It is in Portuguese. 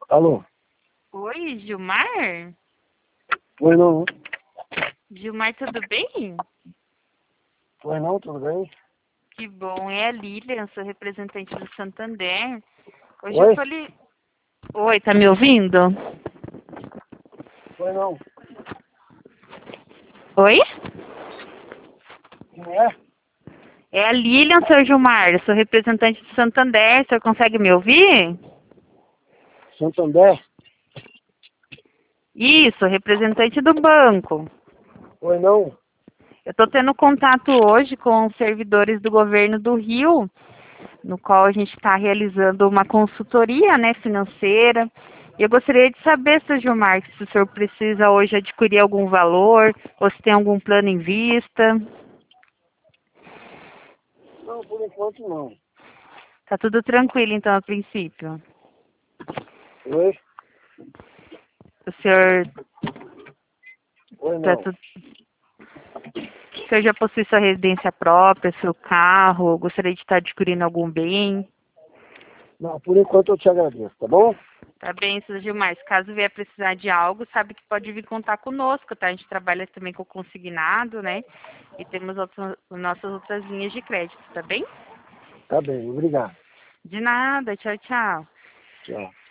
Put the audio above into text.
Alô? Oi, Gilmar? Oi, não. Gilmar, tudo bem? Oi, não, tudo bem? Que bom, é a Lilian, sou representante do Santander. Hoje eu Oi? tô ali. Oi, tá me ouvindo? Oi, não. Oi? Quem é? É a Lilian, seu Gilmar, eu sou representante do Santander. O senhor consegue me ouvir? Santander? Isso, representante do banco. Oi, não. Eu estou tendo contato hoje com os servidores do governo do Rio, no qual a gente está realizando uma consultoria, né, financeira. E eu gostaria de saber, seu Gilmar, se o senhor precisa hoje adquirir algum valor, ou se tem algum plano em vista. Não, por enquanto não. Tá tudo tranquilo, então, a princípio. Oi? O senhor, Oi, tá não. tudo... o senhor já possui sua residência própria, seu carro, gostaria de estar adquirindo algum bem? Não, por enquanto eu te agradeço, tá bom? Tá bem, seu Gilmar. Se caso vier precisar de algo, sabe que pode vir contar conosco, tá? A gente trabalha também com consignado, né? E temos nossas outras linhas de crédito, tá bem? Tá bem, obrigado. De nada. Tchau, tchau. Tchau.